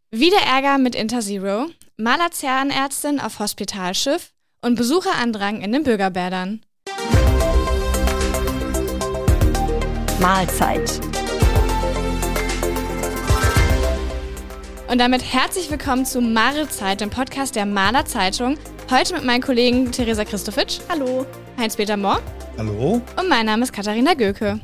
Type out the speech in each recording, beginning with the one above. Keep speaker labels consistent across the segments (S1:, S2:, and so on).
S1: Wieder Ärger mit Interzero, Malerzahnärztin auf Hospitalschiff und Besucherandrang in den Bürgerbädern.
S2: Mahlzeit.
S1: Und damit herzlich willkommen zu Mahlzeit, dem Podcast der Mahler Zeitung. Heute mit meinen Kollegen Theresa Christofitsch. Hallo. Heinz-Peter Mohr.
S3: Hallo.
S1: Und mein Name ist Katharina Göke.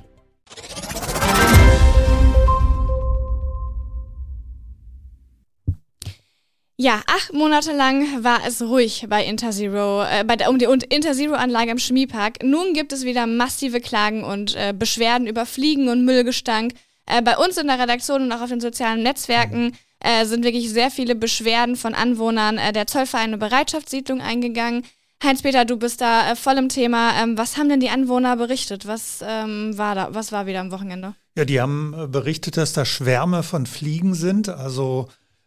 S1: Ja, 8 Monate lang war es ruhig bei Interzero, um die Interzero-Anlage im Chemiepark. Nun gibt es wieder massive Klagen und Beschwerden über Fliegen und Müllgestank. Bei uns in der Redaktion und auch auf den sozialen Netzwerken sind wirklich sehr viele Beschwerden von Anwohnern der Zollvereine Bereitschaftssiedlung eingegangen. Heinz-Peter, du bist da voll im Thema. Was haben denn die Anwohner berichtet? Was war wieder am Wochenende?
S3: Ja, die haben berichtet, dass da Schwärme von Fliegen sind. Also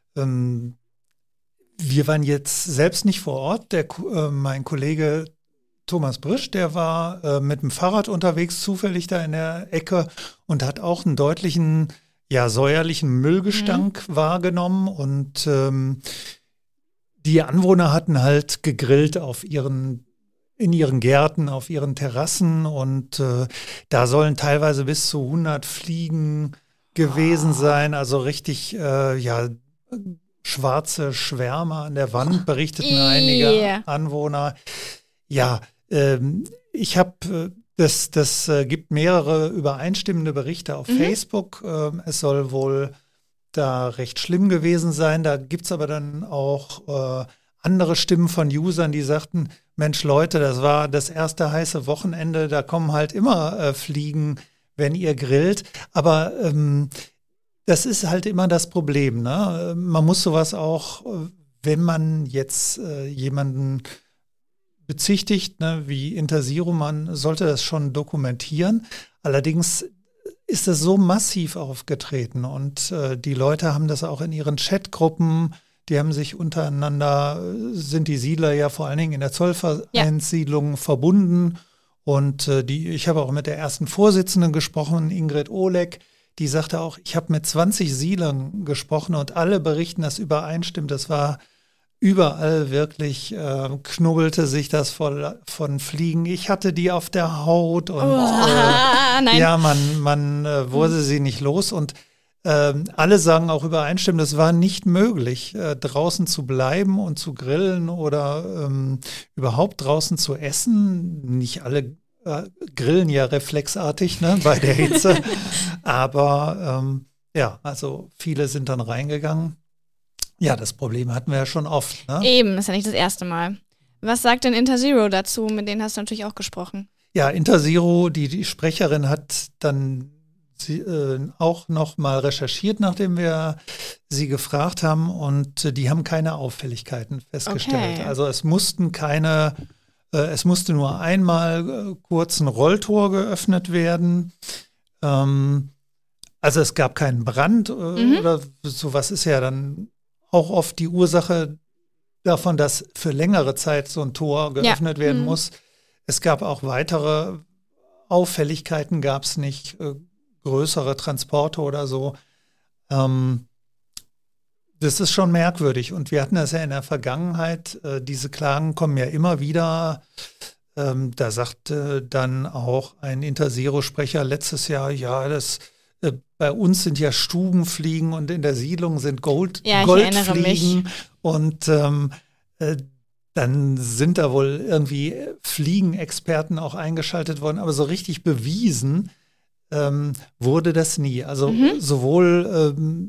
S3: wir waren jetzt selbst nicht vor Ort. Mein Kollege Thomas Brisch, der war mit dem Fahrrad unterwegs, zufällig da in der Ecke und hat auch einen deutlichen, säuerlichen Müllgestank wahrgenommen. Und die Anwohner hatten halt gegrillt in ihren Gärten, auf ihren Terrassen. Und da sollen teilweise bis zu 100 Fliegen gewesen sein. Also richtig, schwarze Schwärme an der Wand, berichteten einige Anwohner. Ja, ich habe, das gibt mehrere übereinstimmende Berichte auf Facebook. Es soll wohl da recht schlimm gewesen sein. Da gibt es aber dann auch andere Stimmen von Usern, die sagten, Mensch Leute, das war das erste heiße Wochenende, da kommen halt immer Fliegen, wenn ihr grillt. Aber das ist halt immer das Problem, ne? Man muss sowas auch, wenn man jetzt jemanden bezichtigt, ne, wie Interzero, man sollte das schon dokumentieren. Allerdings ist es so massiv aufgetreten und die Leute haben das auch in ihren Chatgruppen, die haben sich untereinander, sind die Siedler ja vor allen Dingen in der Zollvereinssiedlung verbunden. Und ich habe auch mit der ersten Vorsitzenden gesprochen, Ingrid Oleg. Die sagte auch, ich habe mit 20 Siedlern gesprochen und alle berichten, das übereinstimmt. Das war überall wirklich, knubbelte sich das voll von Fliegen. Ich hatte die auf der Haut und man wurde sie nicht los. Und alle sagen auch übereinstimmend, es war nicht möglich, draußen zu bleiben und zu grillen oder überhaupt draußen zu essen. Nicht alle grillen ja reflexartig, ne, bei der Hitze. Aber also viele sind dann reingegangen. Ja, das Problem hatten wir ja schon oft. Ne?
S1: Eben, ist ja nicht das erste Mal. Was sagt denn Interzero dazu? Mit denen hast du natürlich auch gesprochen.
S3: Ja, Interzero, die Sprecherin hat dann auch noch mal recherchiert, nachdem wir sie gefragt haben. Und die haben keine Auffälligkeiten festgestellt. Okay. Also es musste nur einmal kurz ein Rolltor geöffnet werden. Also es gab keinen Brand oder sowas ist ja dann auch oft die Ursache davon, dass für längere Zeit so ein Tor geöffnet werden muss. Es gab auch weitere Auffälligkeiten, gab es nicht, größere Transporte oder so. Das ist schon merkwürdig und wir hatten das ja in der Vergangenheit, diese Klagen kommen ja immer wieder. Da sagte dann auch ein Interzero-Sprecher letztes Jahr, bei uns sind ja Stubenfliegen und in der Siedlung sind Goldfliegen. Und dann sind da wohl irgendwie Fliegenexperten auch eingeschaltet worden, aber so richtig bewiesen wurde das nie. Also sowohl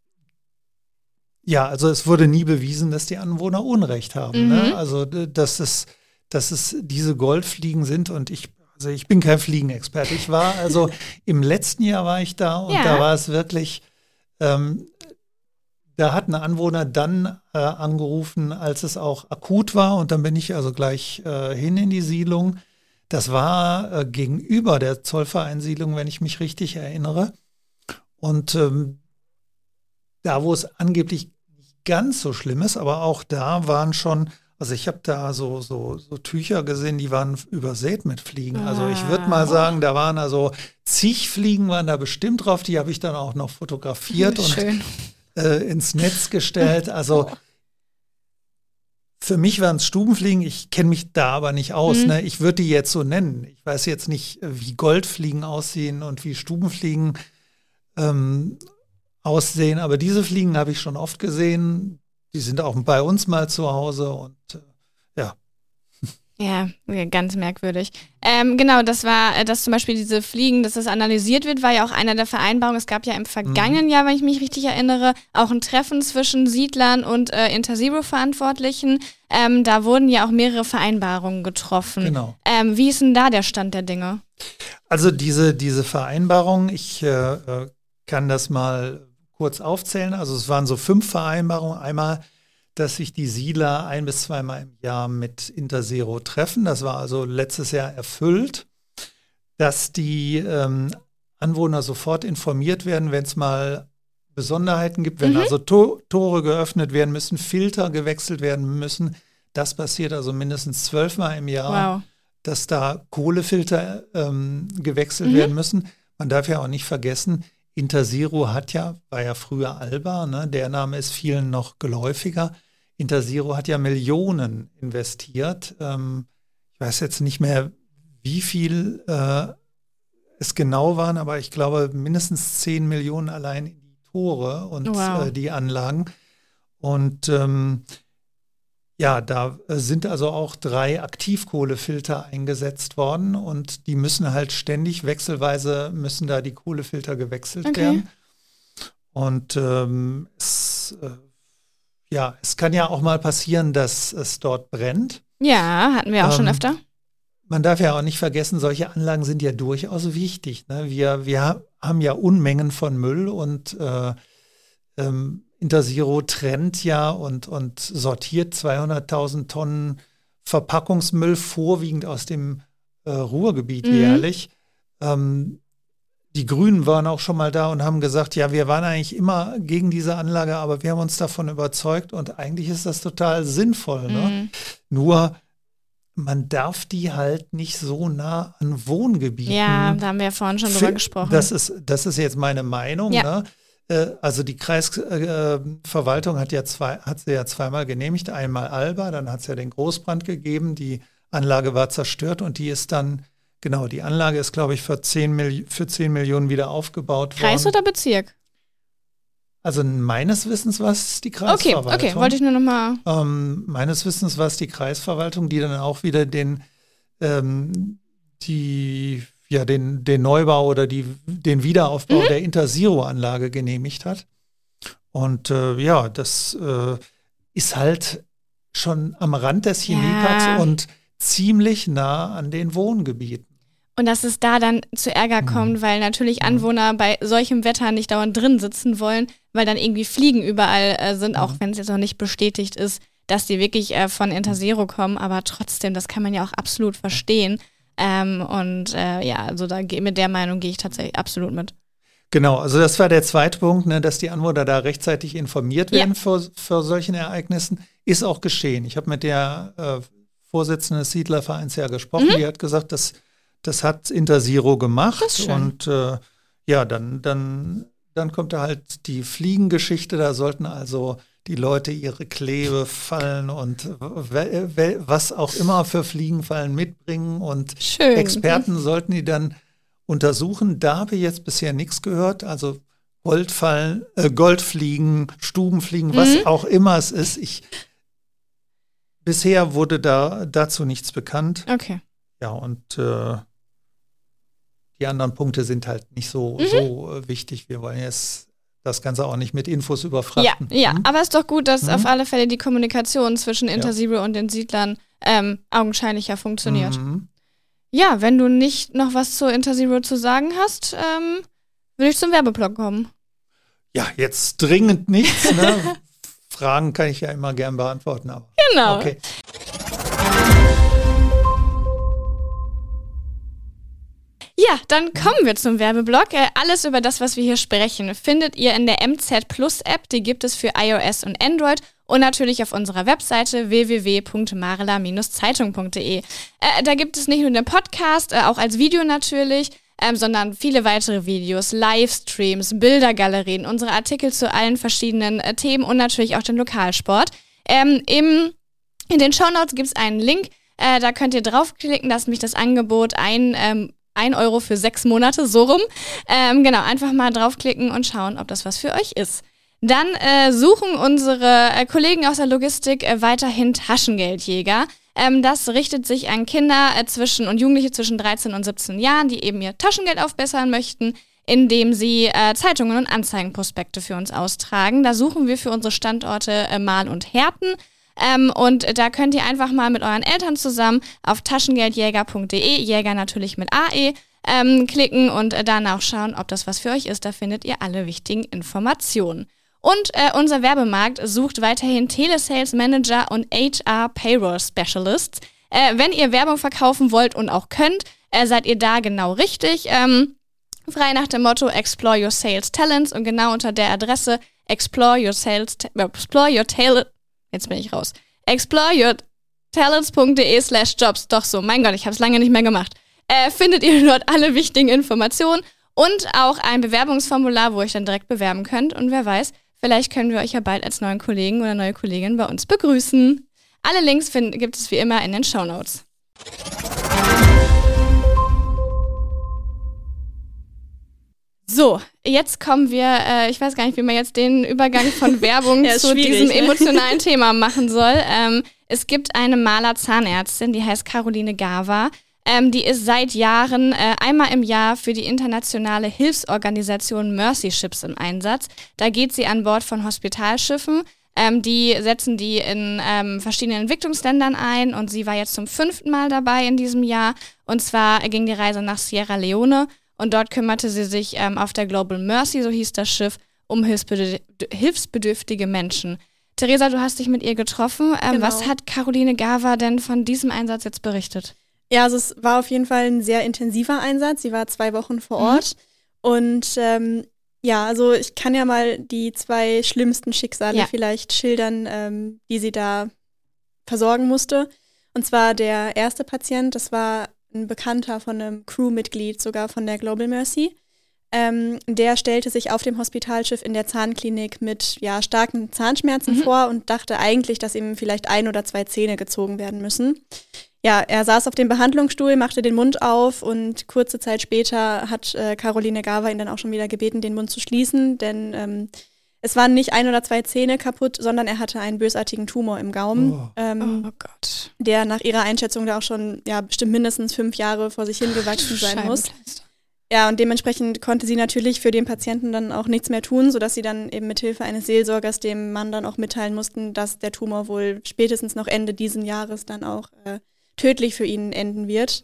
S3: also es wurde nie bewiesen, dass die Anwohner Unrecht haben. Ne? Also dass es diese Goldfliegen sind und ich bin kein Fliegenexperte. Ich war im letzten Jahr war ich da und da war es wirklich, da hat ein Anwohner dann angerufen, als es auch akut war und dann bin ich also gleich hin in die Siedlung. Das war gegenüber der Zollvereinssiedlung, wenn ich mich richtig erinnere. Und da, wo es angeblich nicht ganz so schlimm ist, aber auch da waren schon, also ich habe da so Tücher gesehen, die waren übersät mit Fliegen. Also ich würde mal sagen, da waren zig Fliegen waren da bestimmt drauf, die habe ich dann auch noch fotografiert.
S1: Schön.
S3: Und ins Netz gestellt. Also für mich waren es Stubenfliegen, ich kenne mich da aber nicht aus. Ne? Ich würde die jetzt so nennen. Ich weiß jetzt nicht, wie Goldfliegen aussehen und wie Stubenfliegen aussehen, aber diese Fliegen habe ich schon oft gesehen. Die sind auch bei uns mal zu Hause und ja.
S1: Ja, ganz merkwürdig. Genau, das war, dass zum Beispiel diese Fliegen, dass das analysiert wird, war ja auch einer der Vereinbarungen. Es gab ja im vergangenen Jahr, wenn ich mich richtig erinnere, auch ein Treffen zwischen Siedlern und Interzero-Verantwortlichen. Da wurden ja auch mehrere Vereinbarungen getroffen.
S3: Genau.
S1: Wie ist denn da der Stand der Dinge?
S3: Also diese Vereinbarung, ich kann das mal kurz aufzählen. Also es waren so 5 Vereinbarungen. Einmal, dass sich die Siedler 1- bis 2-mal im Jahr mit Interzero treffen. Das war also letztes Jahr erfüllt. Dass die Anwohner sofort informiert werden, wenn es mal Besonderheiten gibt, wenn also Tore geöffnet werden müssen, Filter gewechselt werden müssen. Das passiert also mindestens 12-mal im Jahr, dass da Kohlefilter gewechselt werden müssen. Man darf ja auch nicht vergessen, Interzero war ja früher Alba, ne? Der Name ist vielen noch geläufiger. Interzero hat ja Millionen investiert. Ich weiß jetzt nicht mehr, wie viel es genau waren, aber ich glaube mindestens 10 Millionen allein in die Tore und die Anlagen. Und da sind also auch 3 Aktivkohlefilter eingesetzt worden und die müssen halt ständig wechselweise müssen da die Kohlefilter gewechselt werden. Und es kann ja auch mal passieren, dass es dort brennt.
S1: Ja, hatten wir auch schon öfter.
S3: Man darf ja auch nicht vergessen, solche Anlagen sind ja durchaus wichtig. Ne? Wir haben ja Unmengen von Müll und Interzero trennt ja und sortiert 200.000 Tonnen Verpackungsmüll vorwiegend aus dem Ruhrgebiet jährlich. Die Grünen waren auch schon mal da und haben gesagt, ja, wir waren eigentlich immer gegen diese Anlage, aber wir haben uns davon überzeugt und eigentlich ist das total sinnvoll. Ne? Nur man darf die halt nicht so nah an Wohngebieten.
S1: Ja, da haben wir ja vorhin schon drüber gesprochen.
S3: Das ist jetzt meine Meinung. Ja. Ne? Also die Kreisverwaltung hat sie ja zweimal genehmigt. Einmal Alba, dann hat es ja den Großbrand gegeben. Die Anlage war zerstört und die ist dann, die Anlage ist, glaube ich, für 10 Millionen wieder aufgebaut worden.
S1: Kreis oder Bezirk?
S3: Also meines Wissens war es die Kreisverwaltung.
S1: Okay, wollte ich nur noch mal.
S3: Meines Wissens war es die Kreisverwaltung, die dann auch wieder den Neubau oder den Wiederaufbau der Interzero-Anlage genehmigt hat. Und das ist halt schon am Rand des Chemieparks und ziemlich nah an den Wohngebieten.
S1: Und dass es da dann zu Ärger kommt, weil natürlich Anwohner bei solchem Wetter nicht dauernd drin sitzen wollen, weil dann irgendwie Fliegen überall sind, auch wenn es jetzt noch nicht bestätigt ist, dass die wirklich von Interzero kommen. Aber trotzdem, das kann man ja auch absolut verstehen. Also mit der Meinung gehe ich tatsächlich absolut mit.
S3: Genau, also das war der zweite Punkt, ne, dass die Anwohner da rechtzeitig informiert werden vor solchen Ereignissen. Ist auch geschehen. Ich habe mit der Vorsitzenden des Siedlervereins ja gesprochen, die hat gesagt, das hat Interzero gemacht.
S1: Das ist schön.
S3: Und dann kommt da halt die Fliegengeschichte, da sollten also die Leute ihre Klebefallen und was auch immer für Fliegenfallen mitbringen und
S1: schön.
S3: Experten sollten die dann untersuchen. Da habe ich jetzt bisher nichts gehört, also Goldfallen, Goldfliegen, Stubenfliegen, was auch immer es ist. Bisher wurde dazu nichts bekannt.
S1: Okay.
S3: Ja, und die anderen Punkte sind halt nicht so wichtig. Wir wollen jetzt das Ganze auch nicht mit Infos überfrachten.
S1: Ja, aber es ist doch gut, dass auf alle Fälle die Kommunikation zwischen Interzero und den Siedlern augenscheinlicher funktioniert. Ja, wenn du nicht noch was zu Interzero zu sagen hast, will ich zum Werbeblock kommen.
S3: Ja, jetzt dringend nichts. Ne? Fragen kann ich ja immer gern beantworten. Aber
S1: genau.
S3: Okay.
S1: Ja, dann kommen wir zum Werbeblock. Alles über das, was wir hier sprechen, findet ihr in der MZ Plus App. Die gibt es für iOS und Android und natürlich auf unserer Webseite www.marela-zeitung.de. Da gibt es nicht nur den Podcast, auch als Video natürlich. sondern viele weitere Videos, Livestreams, Bildergalerien, unsere Artikel zu allen verschiedenen Themen und natürlich auch den Lokalsport. In den Shownotes gibt es einen Link, da könnt ihr draufklicken, da ist nämlich das Angebot 1 Euro für 6 Monate, so rum. Genau, einfach mal draufklicken und schauen, ob das was für euch ist. Dann suchen unsere Kollegen aus der Logistik weiterhin Taschengeldjäger. Das richtet sich an Kinder und Jugendliche zwischen 13 und 17 Jahren, die eben ihr Taschengeld aufbessern möchten, indem sie Zeitungen und Anzeigenprospekte für uns austragen. Da suchen wir für unsere Standorte Marl und Herten. Und da könnt ihr einfach mal mit euren Eltern zusammen auf taschengeldjäger.de, Jäger natürlich mit AE, klicken und danach schauen, ob das was für euch ist. Da findet ihr alle wichtigen Informationen. Und unser Werbemarkt sucht weiterhin Telesales Manager und HR Payroll Specialists. Wenn ihr Werbung verkaufen wollt und auch könnt, seid ihr da genau richtig. Frei nach dem Motto Explore Your Sales Talents und genau unter der Adresse exploreyourtalents.de/jobs. Doch so, mein Gott, ich habe es lange nicht mehr gemacht. Findet ihr dort alle wichtigen Informationen und auch ein Bewerbungsformular, wo ihr euch dann direkt bewerben könnt. Und wer weiß, vielleicht können wir euch ja bald als neuen Kollegen oder neue Kollegin bei uns begrüßen. Alle Links gibt es wie immer in den Shownotes. So, jetzt kommen wir, ich weiß gar nicht, wie man jetzt den Übergang von Werbung zu diesem emotionalen Thema machen soll. Es gibt eine Marler Zahnärztin, die heißt Caroline Gava. Die ist seit Jahren einmal im Jahr für die internationale Hilfsorganisation Mercy Ships im Einsatz. Da geht sie an Bord von Hospitalschiffen. Die setzen die in verschiedenen Entwicklungsländern ein und sie war jetzt zum 5. Mal dabei in diesem Jahr. Und zwar ging die Reise nach Sierra Leone. Und dort kümmerte sie sich auf der Global Mercy, so hieß das Schiff, um hilfsbedürftige Menschen. Theresa, du hast dich mit ihr getroffen.
S2: Genau.
S1: Was hat Caroline Gava denn von diesem Einsatz jetzt berichtet?
S2: Ja, also es war auf jeden Fall ein sehr intensiver Einsatz. Sie war 2 Wochen vor Ort. Und also ich kann ja mal die 2 schlimmsten Schicksale vielleicht schildern, die sie da versorgen musste. Und zwar der erste Patient, das war ein Bekannter von einem Crewmitglied, sogar von der Global Mercy. Der stellte sich auf dem Hospitalschiff in der Zahnklinik mit starken Zahnschmerzen vor und dachte eigentlich, dass ihm vielleicht 1 oder 2 Zähne gezogen werden müssen. Ja, er saß auf dem Behandlungsstuhl, machte den Mund auf und kurze Zeit später hat Caroline Gava ihn dann auch schon wieder gebeten, den Mund zu schließen, denn es waren nicht 1 oder 2 Zähne kaputt, sondern er hatte einen bösartigen Tumor im Gaumen,
S1: oh Gott.
S2: Der nach ihrer Einschätzung da auch schon bestimmt mindestens 5 Jahre vor sich hingewachsen sein muss. Ja, und dementsprechend konnte sie natürlich für den Patienten dann auch nichts mehr tun, sodass sie dann eben mithilfe eines Seelsorgers dem Mann dann auch mitteilen mussten, dass der Tumor wohl spätestens noch Ende diesen Jahres dann auch tödlich für ihn enden wird.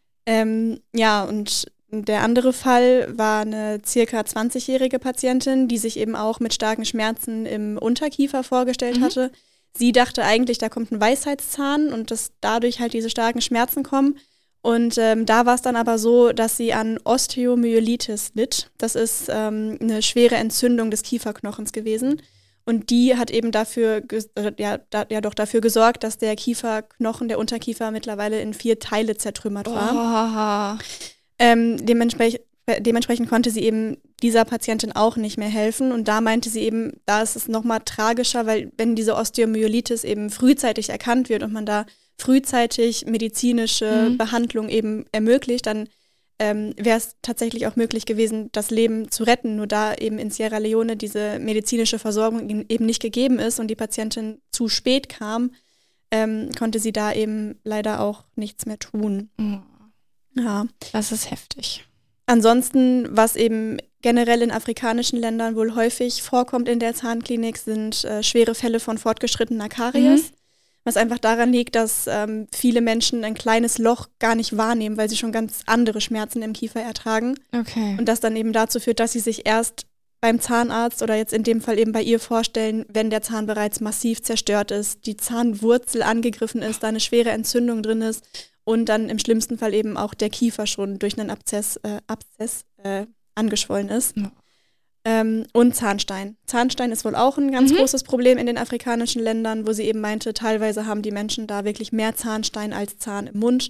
S2: Und der andere Fall war eine circa 20-jährige Patientin, die sich eben auch mit starken Schmerzen im Unterkiefer vorgestellt hatte. Sie dachte eigentlich, da kommt ein Weisheitszahn und dass dadurch halt diese starken Schmerzen kommen. Und da war es dann aber so, dass sie an Osteomyelitis litt. Das ist eine schwere Entzündung des Kieferknochens gewesen. Und die hat eben dafür gesorgt, dass der Kieferknochen, der Unterkiefer mittlerweile in 4 Teile zertrümmert war. Dementsprechend konnte sie eben dieser Patientin auch nicht mehr helfen. Und da meinte sie eben, da ist es nochmal tragischer, weil wenn diese Osteomyelitis eben frühzeitig erkannt wird und man da frühzeitig medizinische Behandlung eben ermöglicht, dann wäre es tatsächlich auch möglich gewesen, das Leben zu retten. Nur da eben in Sierra Leone diese medizinische Versorgung eben nicht gegeben ist und die Patientin zu spät kam, konnte sie da eben leider auch nichts mehr tun. Ja.
S1: Das ist heftig.
S2: Ansonsten, was eben generell in afrikanischen Ländern wohl häufig vorkommt in der Zahnklinik, sind schwere Fälle von fortgeschrittener Karies. Was einfach daran liegt, dass viele Menschen ein kleines Loch gar nicht wahrnehmen, weil sie schon ganz andere Schmerzen im Kiefer ertragen.
S1: Okay.
S2: Und das dann eben dazu führt, dass sie sich erst beim Zahnarzt oder jetzt in dem Fall eben bei ihr vorstellen, wenn der Zahn bereits massiv zerstört ist, die Zahnwurzel angegriffen ist, da eine schwere Entzündung drin ist und dann im schlimmsten Fall eben auch der Kiefer schon durch einen Abszess angeschwollen ist. Ja. Und Zahnstein. Zahnstein ist wohl auch ein ganz großes Problem in den afrikanischen Ländern, wo sie eben meinte, teilweise haben die Menschen da wirklich mehr Zahnstein als Zahn im Mund.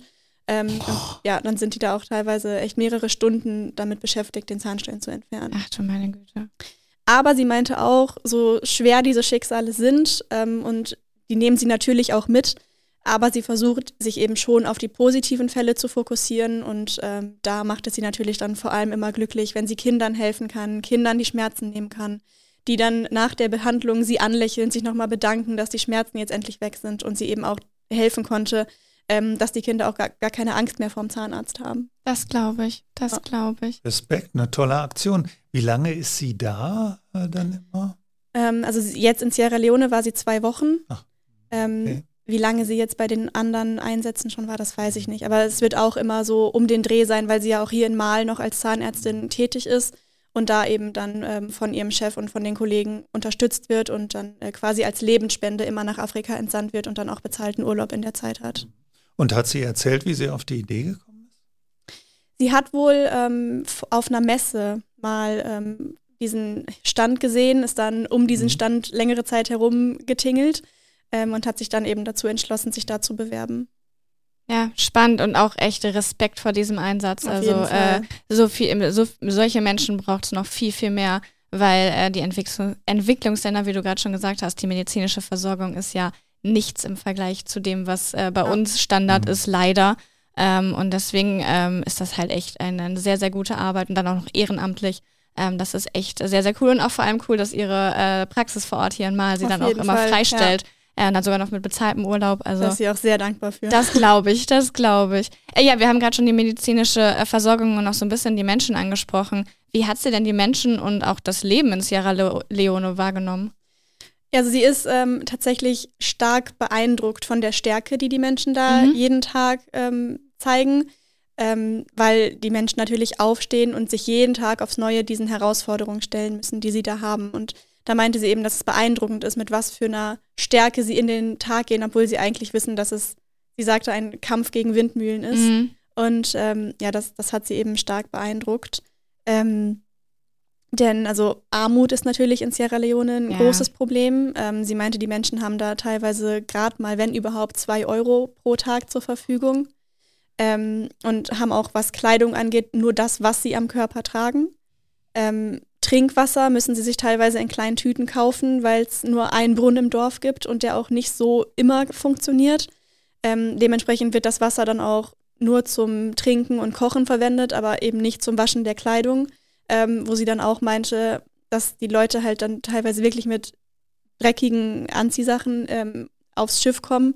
S2: Ja, dann sind die da auch teilweise echt mehrere Stunden damit beschäftigt, den Zahnstein zu entfernen.
S1: Ach du meine Güte.
S2: Aber sie meinte auch, so schwer diese Schicksale sind und die nehmen sie natürlich auch mit, aber sie versucht, sich eben schon auf die positiven Fälle zu fokussieren und da macht es sie natürlich dann vor allem immer glücklich, wenn sie Kindern helfen kann, Kindern die Schmerzen nehmen kann, die dann nach der Behandlung sie anlächeln, sich nochmal bedanken, dass die Schmerzen jetzt endlich weg sind und sie eben auch helfen konnte, dass die Kinder auch gar keine Angst mehr vorm Zahnarzt haben.
S1: Das glaube ich,
S3: Respekt, eine tolle Aktion. Wie lange ist sie da dann immer?
S2: Also jetzt in Sierra Leone war sie 2 Wochen.
S3: Ach, okay.
S2: Wie lange sie jetzt bei den anderen Einsätzen schon war, das weiß ich nicht. Aber es wird auch immer so um den Dreh sein, weil sie ja auch hier in Mal noch als Zahnärztin tätig ist und da eben dann von ihrem Chef und von den Kollegen unterstützt wird und dann quasi als Lebensspende immer nach Afrika entsandt wird und dann auch bezahlten Urlaub in der Zeit hat.
S3: Und hat sie erzählt, wie sie auf die Idee gekommen ist?
S2: Sie hat wohl auf einer Messe mal diesen Stand gesehen, ist dann um diesen Stand längere Zeit herum getingelt und hat sich dann eben dazu entschlossen, sich da zu bewerben.
S1: Ja, spannend und auch echt Respekt vor diesem Einsatz.
S2: Auf jeden Fall.
S1: Solche Menschen braucht es noch viel, viel mehr, weil die Entwicklungsländer, wie du gerade schon gesagt hast, die medizinische Versorgung ist ja nichts im Vergleich zu dem, was bei uns Standard ist, leider. Und deswegen ist das halt echt eine sehr, sehr gute Arbeit und dann auch noch ehrenamtlich. Das ist echt sehr, sehr cool und auch vor allem cool, dass ihre Praxis vor Ort hier in Mal sie dann auch immer freistellt. Und dann sogar noch mit bezahltem Urlaub. Also,
S2: da ist sie auch sehr dankbar für.
S1: Das glaube ich. Ja, wir haben gerade schon die medizinische Versorgung und auch so ein bisschen die Menschen angesprochen. Wie hat sie denn die Menschen und auch das Leben in Sierra Leone wahrgenommen?
S2: Ja, also sie ist tatsächlich stark beeindruckt von der Stärke, die Menschen da jeden Tag zeigen, weil die Menschen natürlich aufstehen und sich jeden Tag aufs Neue diesen Herausforderungen stellen müssen, die sie da haben. Und da meinte sie eben, dass es beeindruckend ist, mit was für einer Stärke sie in den Tag gehen, obwohl sie eigentlich wissen, dass es, sie sagte, ein Kampf gegen Windmühlen ist. Und das hat sie eben stark beeindruckt. Denn also Armut ist natürlich in Sierra Leone ein großes Problem. Sie meinte, die Menschen haben da teilweise gerade mal, wenn überhaupt, 2 Euro pro Tag zur Verfügung und haben auch, was Kleidung angeht, nur das, was sie am Körper tragen. Trinkwasser müssen sie sich teilweise in kleinen Tüten kaufen, weil es nur einen Brunnen im Dorf gibt und der auch nicht so immer funktioniert. Dementsprechend wird das Wasser dann auch nur zum Trinken und Kochen verwendet, aber eben nicht zum Waschen der Kleidung. Wo sie dann auch meinte, dass die Leute halt dann teilweise wirklich mit dreckigen Anziehsachen aufs Schiff kommen.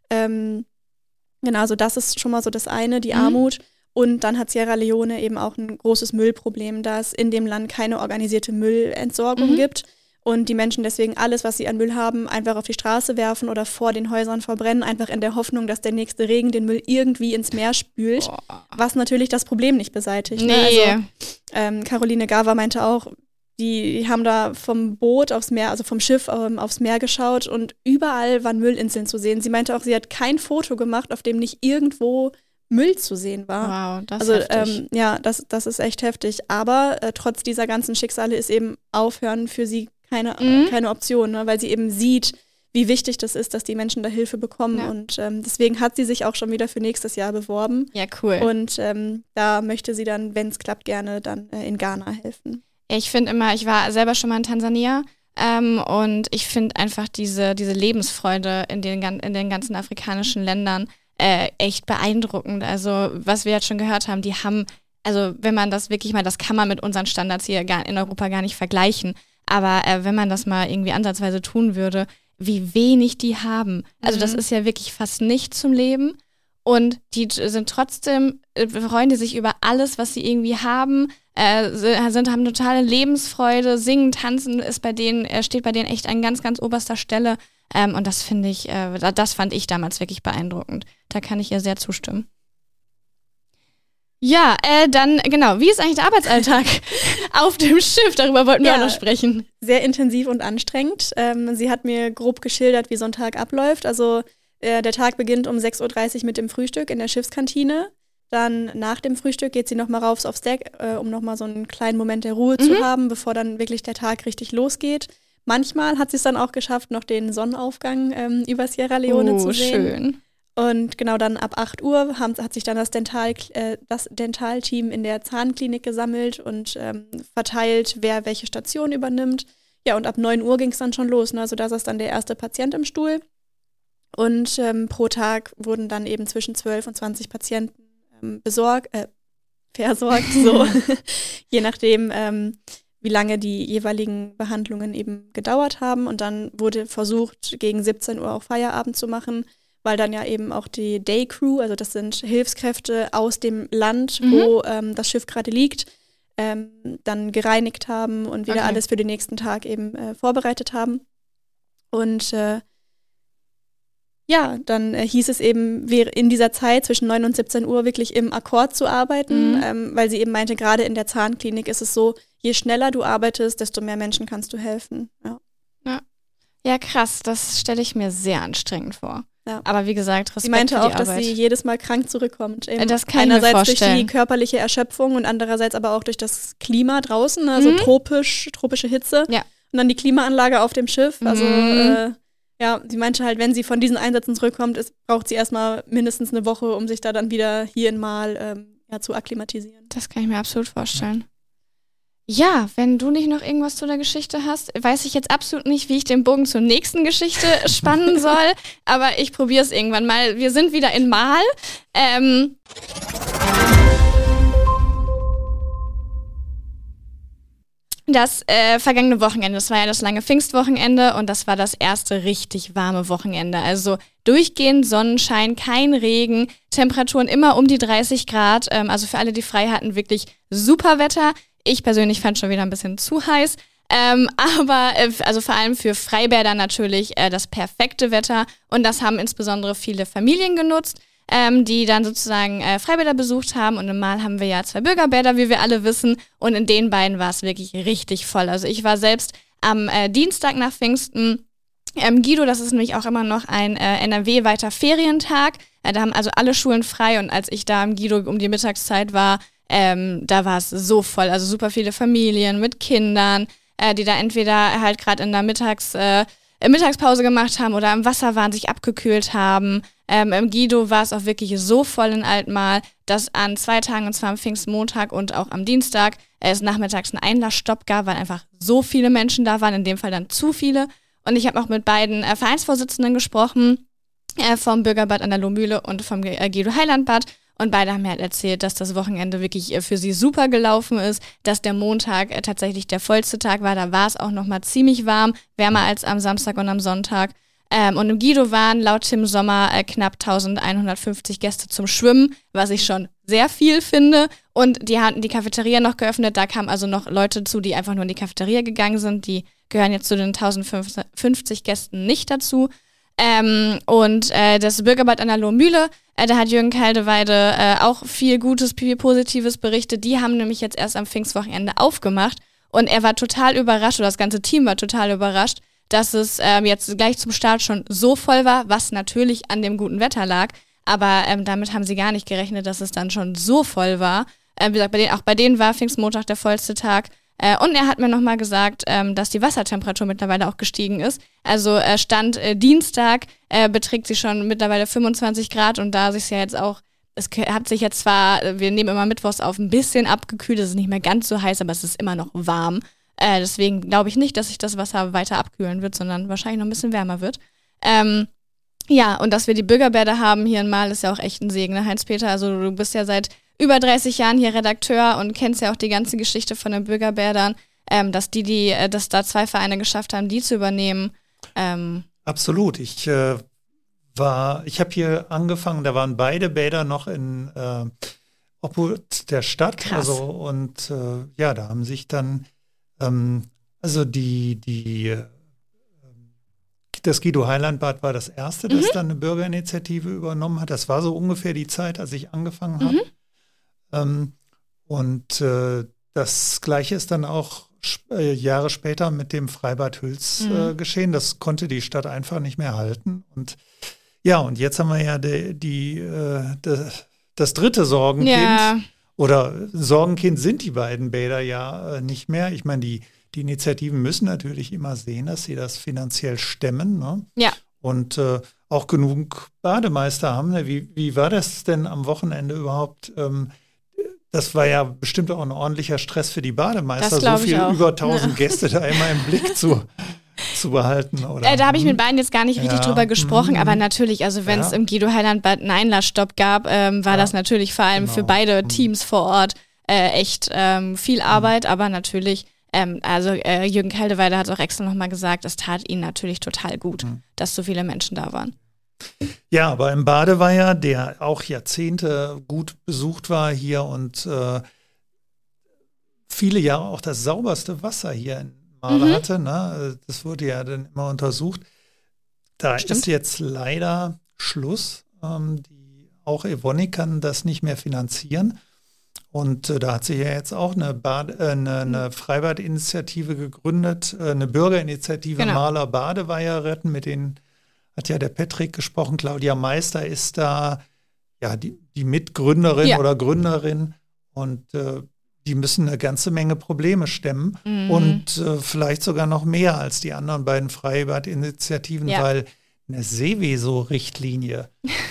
S2: Genau, also das ist schon mal so das eine, die Armut. Und dann hat Sierra Leone eben auch ein großes Müllproblem, da es in dem Land keine organisierte Müllentsorgung gibt und die Menschen deswegen alles, was sie an Müll haben, einfach auf die Straße werfen oder vor den Häusern verbrennen, einfach in der Hoffnung, dass der nächste Regen den Müll irgendwie ins Meer spült, was natürlich das Problem nicht beseitigt.
S1: Nee.
S2: Ne? Also Caroline Gava meinte auch, die haben da vom Boot aufs Meer, also vom Schiff aufs Meer geschaut und überall waren Müllinseln zu sehen. Sie meinte auch, sie hat kein Foto gemacht, auf dem nicht irgendwo Müll zu sehen war.
S1: Wow, das ist heftig.
S2: Das ist echt heftig. Aber trotz dieser ganzen Schicksale ist eben Aufhören für sie keine Option, ne? Weil sie eben sieht, wie wichtig das ist, dass die Menschen da Hilfe bekommen. Ja. Und deswegen hat sie sich auch schon wieder für nächstes Jahr beworben.
S1: Ja, cool.
S2: Und da möchte sie dann, wenn es klappt, gerne dann in Ghana helfen.
S1: Ich finde immer, ich war selber schon mal in Tansania und ich finde einfach diese Lebensfreude in den ganzen afrikanischen Ländern echt beeindruckend. Also was wir jetzt schon gehört haben, die haben, also wenn man das wirklich mal, das kann man mit unseren Standards hier in Europa gar nicht vergleichen, aber wenn man das mal irgendwie ansatzweise tun würde, wie wenig die haben. Also das ist ja wirklich fast nichts zum Leben und die sind trotzdem, freuen die sich über alles, was sie irgendwie haben, haben totale Lebensfreude, singen, tanzen steht bei denen echt an ganz, ganz oberster Stelle. Und das fand ich damals wirklich beeindruckend. Da kann ich ihr sehr zustimmen. Ja, dann genau, wie ist eigentlich der Arbeitsalltag auf dem Schiff? Darüber wollten wir auch noch sprechen.
S2: Sehr intensiv und anstrengend. Sie hat mir grob geschildert, wie so ein Tag abläuft. Also der Tag beginnt um 6:30 Uhr mit dem Frühstück in der Schiffskantine. Dann nach dem Frühstück geht sie nochmal rauf aufs Deck, um nochmal so einen kleinen Moment der Ruhe zu haben, bevor dann wirklich der Tag richtig losgeht. Manchmal hat sie es dann auch geschafft, noch den Sonnenaufgang über Sierra Leone zu sehen.
S1: Schön.
S2: Und genau dann ab 8 Uhr hat sich dann das Dentalteam in der Zahnklinik gesammelt und verteilt, wer welche Station übernimmt. Ja, und ab 9 Uhr ging es dann schon los. Ne? Also da saß dann der erste Patient im Stuhl. Und pro Tag wurden dann eben zwischen 12 und 20 Patienten versorgt, so je nachdem, wie lange die jeweiligen Behandlungen eben gedauert haben. Und dann wurde versucht, gegen 17 Uhr auch Feierabend zu machen, weil dann ja eben auch die Day Crew, also das sind Hilfskräfte aus dem Land, wo das Schiff gerade liegt, dann gereinigt haben und wieder alles für den nächsten Tag eben vorbereitet haben. Und dann hieß es eben, in dieser Zeit zwischen 9 und 17 Uhr wirklich im Akkord zu arbeiten, weil sie eben meinte, gerade in der Zahnklinik ist es so, je schneller du arbeitest, desto mehr Menschen kannst du helfen.
S1: Ja, krass, das stelle ich mir sehr anstrengend vor.
S2: Ja.
S1: Aber wie gesagt, Respekt
S2: sie meinte
S1: für die
S2: auch, dass
S1: Arbeit.
S2: sie jedes Mal krank zurückkommt.
S1: Das kann ich mir
S2: einerseits
S1: vorstellen.
S2: durch die körperliche Erschöpfung und andererseits aber auch durch das Klima draußen, also tropische Hitze.
S1: Ja.
S2: Und dann die Klimaanlage auf dem Schiff. Also sie meinte halt, wenn sie von diesen Einsätzen zurückkommt, braucht sie erstmal mindestens eine Woche, um sich da dann wieder hier in Mal zu akklimatisieren.
S1: Das kann ich mir absolut vorstellen. Ja, wenn du nicht noch irgendwas zu der Geschichte hast, weiß ich jetzt absolut nicht, wie ich den Bogen zur nächsten Geschichte spannen soll, aber ich probiere es irgendwann mal. Wir sind wieder in Mal. Das vergangene Wochenende, das war ja das lange Pfingstwochenende und das war das erste richtig warme Wochenende. Also durchgehend Sonnenschein, kein Regen, Temperaturen immer um die 30 Grad. Also für alle, die frei hatten, wirklich super Wetter. Ich persönlich fand schon wieder ein bisschen zu heiß. Aber also vor allem für Freibäder natürlich das perfekte Wetter. Und das haben insbesondere viele Familien genutzt, die dann sozusagen Freibäder besucht haben. Und im Mal haben wir ja 2 Bürgerbäder, wie wir alle wissen. Und in den beiden war es wirklich richtig voll. Also ich war selbst am Dienstag nach Pfingsten. Guido, das ist nämlich auch immer noch ein NRW-weiter Ferientag. Da haben also alle Schulen frei. Und als ich da am Guido um die Mittagszeit war, da war es so voll. Also super viele Familien mit Kindern, die da entweder halt gerade in der Mittagspause gemacht haben oder im Wasser waren, sich abgekühlt haben. Im Guido war es auch wirklich so voll in Altmal, dass an 2 Tagen, und zwar am Pfingstmontag und auch am Dienstag, es nachmittags einen Einlassstopp gab, weil einfach so viele Menschen da waren, in dem Fall dann zu viele. Und ich habe auch mit beiden Vereinsvorsitzenden gesprochen, vom Bürgerbad an der Lohmühle und vom Guido Heilandbad. Und beide haben mir halt erzählt, dass das Wochenende wirklich für sie super gelaufen ist, dass der Montag tatsächlich der vollste Tag war. Da war es auch nochmal ziemlich warm, wärmer als am Samstag und am Sonntag. Und im Guido waren laut Tim Sommer knapp 1150 Gäste zum Schwimmen, was ich schon sehr viel finde. Und die hatten die Cafeteria noch geöffnet. Da kamen also noch Leute zu, die einfach nur in die Cafeteria gegangen sind. Die gehören jetzt zu den 1050 Gästen nicht dazu. Und das Bürgerbad an der Lohmühle, da hat Jürgen Kaldeweide auch viel Gutes, viel Positives berichtet. Die haben nämlich jetzt erst am Pfingstwochenende aufgemacht und er war total überrascht, oder das ganze Team war total überrascht, dass es jetzt gleich zum Start schon so voll war, was natürlich an dem guten Wetter lag, aber damit haben sie gar nicht gerechnet, dass es dann schon so voll war. Wie gesagt, auch bei denen war Pfingstmontag der vollste Tag. Und er hat mir nochmal gesagt, dass die Wassertemperatur mittlerweile auch gestiegen ist. Also Stand Dienstag beträgt sie schon mittlerweile 25 Grad und da sich ja jetzt auch, es hat sich jetzt zwar, wir nehmen immer mittwochs auf, ein bisschen abgekühlt, es ist nicht mehr ganz so heiß, aber es ist immer noch warm. Deswegen glaube ich nicht, dass sich das Wasser weiter abkühlen wird, sondern wahrscheinlich noch ein bisschen wärmer wird. Ja, und dass wir die Bürgerbäder haben hier in Mal ist ja auch echt ein Segen, ne, Heinz-Peter? Also du bist ja seit über 30 Jahren hier Redakteur und kennst ja auch die ganze Geschichte von den Bürgerbädern, dass da 2 Vereine geschafft haben, die zu übernehmen.
S3: Absolut. Ich habe hier angefangen, da waren beide Bäder noch in Obhut der Stadt.
S1: Krass.
S3: Also und da haben sich dann das Guido Heilandbad war das erste, das dann eine Bürgerinitiative übernommen hat. Das war so ungefähr die Zeit, als ich angefangen habe. Das Gleiche ist dann auch Jahre später mit dem Freibad Hüls geschehen. Das konnte die Stadt einfach nicht mehr halten. Und jetzt haben wir ja das dritte Sorgenkind.
S1: Ja.
S3: Oder Sorgenkind sind die beiden Bäder ja nicht mehr. Ich meine, die Initiativen müssen natürlich immer sehen, dass sie das finanziell stemmen. Ne?
S1: Ja.
S3: Und auch genug Bademeister haben. Ne? Wie war das denn am Wochenende überhaupt? Das war ja bestimmt auch ein ordentlicher Stress für die Bademeister, so viel über 1000 Gäste da immer im Blick zu behalten. Oder?
S1: Da habe ich mit beiden jetzt gar nicht richtig drüber gesprochen, aber natürlich, also wenn es im Guido Heiland Bad einen Einlassstopp gab, war das natürlich vor allem für beide Teams vor Ort echt viel Arbeit, aber natürlich, Jürgen Kaldeweider hat auch extra nochmal gesagt, es tat ihnen natürlich total gut, dass so viele Menschen da waren.
S3: Ja, aber im Badeweiher, der auch Jahrzehnte gut besucht war hier und viele Jahre auch das sauberste Wasser hier in Mahler hatte, ne? Das wurde ja dann immer untersucht. Da ist jetzt leider Schluss. Auch Evonik kann das nicht mehr finanzieren. Und da hat sich ja jetzt auch eine Freibadinitiative gegründet, eine Bürgerinitiative Mahler Badeweiher retten, mit denen hat ja der Patrick gesprochen. Claudia Meister ist da die Mitgründerin oder Gründerin und die müssen eine ganze Menge Probleme stemmen und vielleicht sogar noch mehr als die anderen beiden Freibadinitiativen, weil eine Seveso-Richtlinie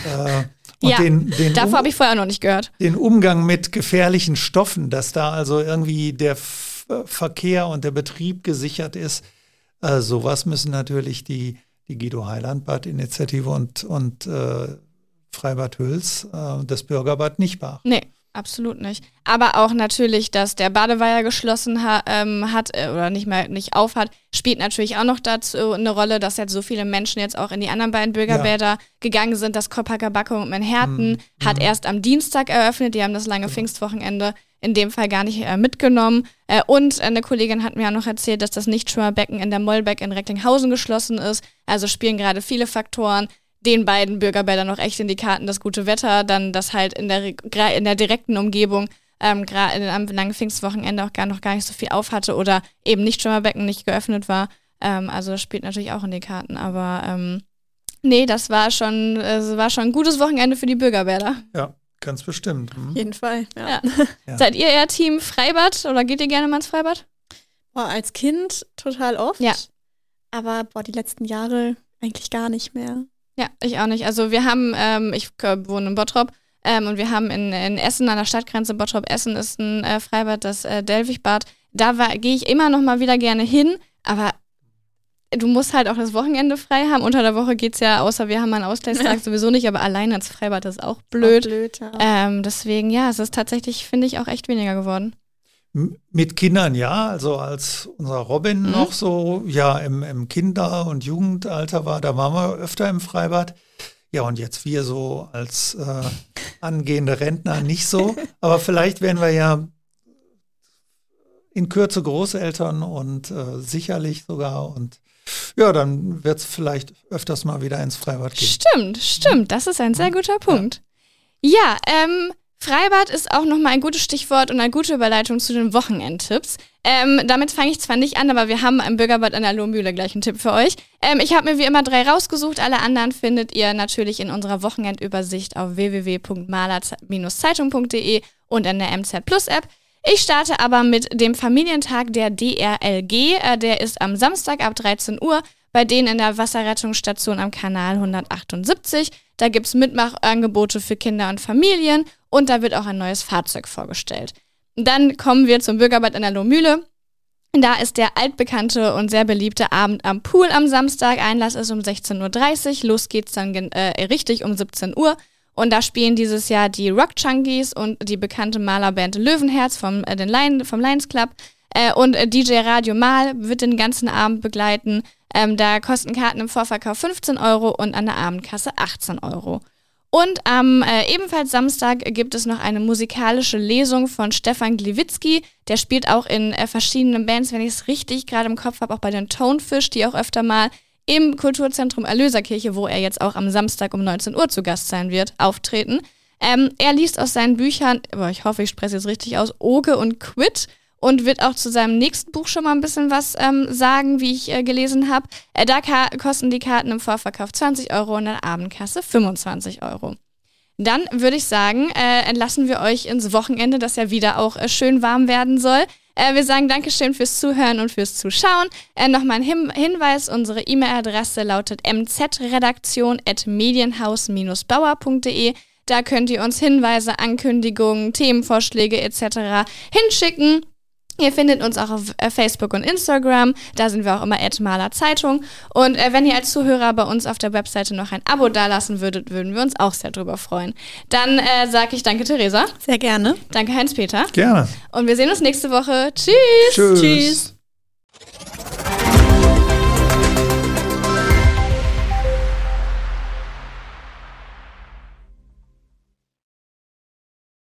S1: davor habe ich vorher noch nicht gehört.
S3: Den Umgang mit gefährlichen Stoffen, dass da also irgendwie der Verkehr und der Betrieb gesichert ist, sowas müssen natürlich die Guido Heiland Bad Initiative und Freibad Hüls, das Bürgerbad nicht beachten.
S1: Nee, absolut nicht. Aber auch natürlich, dass der Badeweiher geschlossen hat oder nicht auf hat, spielt natürlich auch noch dazu eine Rolle, dass jetzt so viele Menschen jetzt auch in die anderen beiden Bürgerbäder gegangen sind. Das Copacabana und Manhattan hat erst am Dienstag eröffnet. Die haben das lange Pfingstwochenende in dem Fall gar nicht mitgenommen. Und eine Kollegin hat mir ja noch erzählt, dass das Nichtschwimmerbecken in der Mollbeck in Recklinghausen geschlossen ist. Also spielen gerade viele Faktoren den beiden Bürgerbädern noch echt in die Karten, das gute Wetter, dann das halt in der direkten Umgebung gerade am langen Pfingstwochenende auch noch gar nicht so viel auf hatte oder eben Nichtschwimmerbecken nicht geöffnet war. Also das spielt natürlich auch in die Karten. Aber nee, das war schon ein gutes Wochenende für die Bürgerbäder.
S3: Ja. Ganz bestimmt.
S2: Auf jeden Fall, ja.
S1: Seid ihr eher Team Freibad oder geht ihr gerne mal ins Freibad?
S2: Als Kind total oft.
S1: Ja.
S2: Aber die letzten Jahre eigentlich gar nicht mehr.
S1: Ja, ich auch nicht. Also wir haben, ich wohne in Bottrop und wir haben in Essen, an der Stadtgrenze Bottrop-Essen ist ein Freibad, das Delwichbad. Da gehe ich immer noch mal wieder gerne hin, aber du musst halt auch das Wochenende frei haben. Unter der Woche geht's ja, außer wir haben einen Ausgleichstag sowieso nicht, aber alleine ins Freibad ist auch blöd. Deswegen, es ist tatsächlich, finde ich, auch echt weniger geworden.
S3: Mit Kindern, ja. Also als unser Robin noch so, im Kinder- und Jugendalter war, da waren wir öfter im Freibad. Ja, und jetzt wir so als angehende Rentner nicht so. Aber vielleicht werden wir ja in Kürze Großeltern und sicherlich sogar und ja, dann wird es vielleicht öfters mal wieder ins Freibad gehen.
S1: Stimmt. Das ist ein sehr guter Punkt. Ja, Freibad ist auch nochmal ein gutes Stichwort und eine gute Überleitung zu den Wochenendtipps. Damit fange ich zwar nicht an, aber wir haben im Bürgerbad an der Lohmühle gleich einen Tipp für euch. Ich habe mir wie immer 3 rausgesucht. Alle anderen findet ihr natürlich in unserer Wochenendübersicht auf www.mahler-zeitung.de und in der MZ Plus App. Ich starte aber mit dem Familientag der DRLG. Der ist am Samstag ab 13 Uhr bei denen in der Wasserrettungsstation am Kanal 178. Da gibt es Mitmachangebote für Kinder und Familien und da wird auch ein neues Fahrzeug vorgestellt. Dann kommen wir zum Bürgerbad an der Lohmühle. Da ist der altbekannte und sehr beliebte Abend am Pool am Samstag. Einlass ist um 16.30 Uhr. Los geht's dann richtig um 17 Uhr. Und da spielen dieses Jahr die Rock Junkies und die bekannte Malerband Löwenherz vom Lions Club. Und DJ Radio Mal wird den ganzen Abend begleiten. Da kosten Karten im Vorverkauf 15 Euro und an der Abendkasse 18 Euro. Und am ebenfalls Samstag gibt es noch eine musikalische Lesung von Stefan Gliwitzki. Der spielt auch in verschiedenen Bands, wenn ich es richtig gerade im Kopf habe, auch bei den Tonefish, die auch öfter mal im Kulturzentrum Erlöserkirche, wo er jetzt auch am Samstag um 19 Uhr zu Gast sein wird, auftreten. Er liest aus seinen Büchern, ich hoffe, ich spreche es jetzt richtig aus, Oge und Quid und wird auch zu seinem nächsten Buch schon mal ein bisschen was sagen, wie ich gelesen habe. Da kosten die Karten im Vorverkauf 20 Euro und in der Abendkasse 25 Euro. Dann würde ich sagen, entlassen wir euch ins Wochenende, das ja wieder auch schön warm werden soll. Wir sagen Dankeschön fürs Zuhören und fürs Zuschauen. Nochmal ein Hinweis, unsere E-Mail-Adresse lautet mzredaktion@medienhaus-bauer.de. Da könnt ihr uns Hinweise, Ankündigungen, Themenvorschläge etc. hinschicken. Ihr findet uns auch auf Facebook und Instagram, da sind wir auch immer @Malerzeitung. Und wenn ihr als Zuhörer bei uns auf der Webseite noch ein Abo dalassen würdet, würden wir uns auch sehr drüber freuen. Dann sage ich danke, Theresa.
S2: Sehr gerne.
S1: Danke, Heinz-Peter.
S3: Gerne.
S1: Und wir sehen uns nächste Woche. Tschüss.
S3: Tschüss.